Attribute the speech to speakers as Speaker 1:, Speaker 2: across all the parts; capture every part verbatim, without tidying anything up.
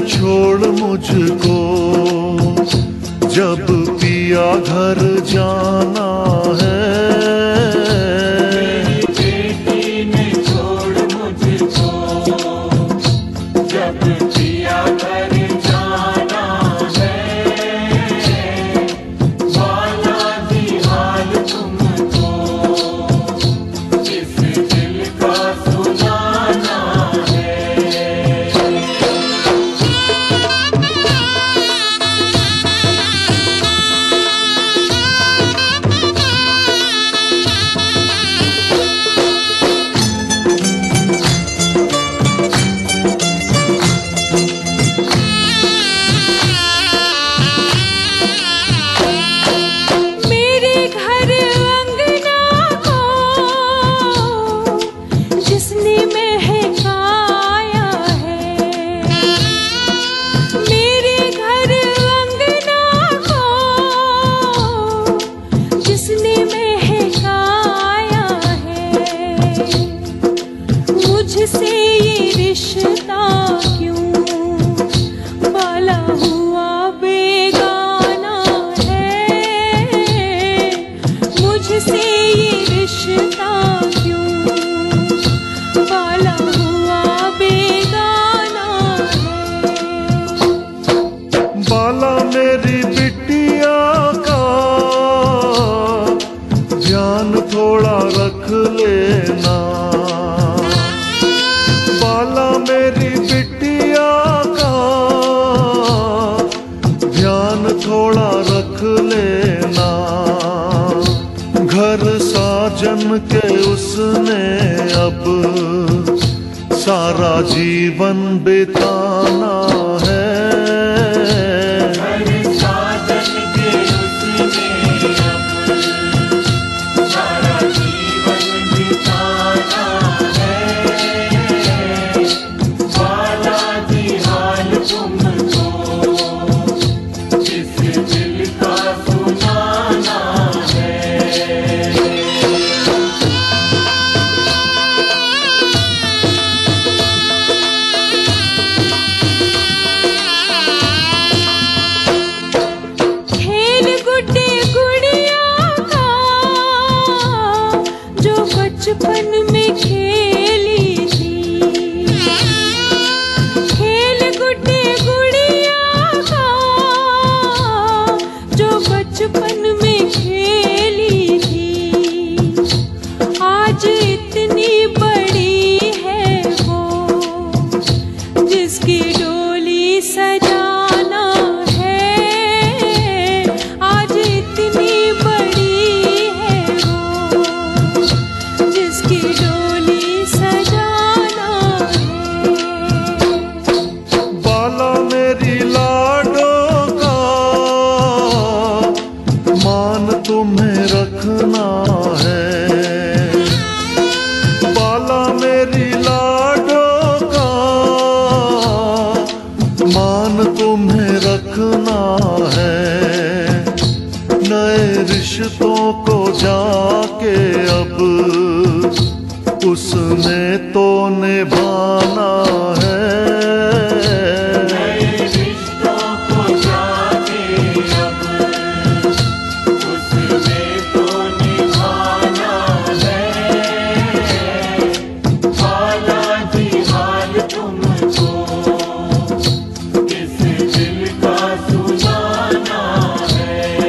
Speaker 1: छोड़ मुझको, जब पिया घर जाना है।
Speaker 2: मेरी बेटी ने छोड़ मुझको, जब पिया घर जाना है। वाला दी हाल तुमको, इस दिल का सुनाना है।
Speaker 3: मुझसे ये रिश्ता क्यों बाला हुआ बेगाना है। मुझसे ये रिश्ता क्यों बाला हुआ बेगाना है।
Speaker 1: बाला मेरी बिटिया का ध्यान थोड़ा रख लेना। बाला मेरी बिटिया का ध्यान थोड़ा रख लेना। घर साजन के उसने अब सारा जीवन बिताना है।
Speaker 3: बचपन में खेली थी, खेल गुड्डे गुड़िया का जो बचपन में खेली थी। आज इतनी बड़ी है वो जिसकी डोली सजाना है। आज इतनी बड़ी है वो जिसकी डोली सजाना है।
Speaker 1: बाला मेरी लाडों का मान तुम्हें रखना है। बाला मेरी लाडों का मान तुम्हें रखना है। नए रिश्तों को जाके अब उसने तो निभाना है।
Speaker 2: नए रिश्तों को जाके अब उसने तो निभाना है। बाला दी हाल तुमको, इस दिल का सुनाना है।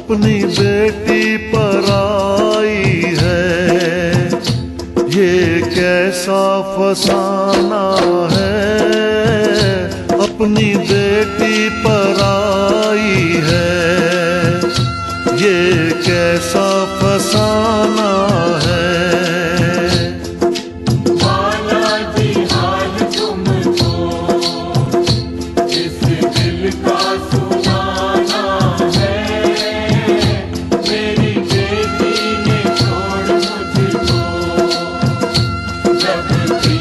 Speaker 1: अपनी बेटी पर आई है, ये कैसा फसाना है। अपनी बेटी पर आई है, ये कैसा फसाना है।
Speaker 2: बालाजी हाल तुमको इस दिल का सुनाना है। मेरी बेटी ने छोड़ मुझको जब भी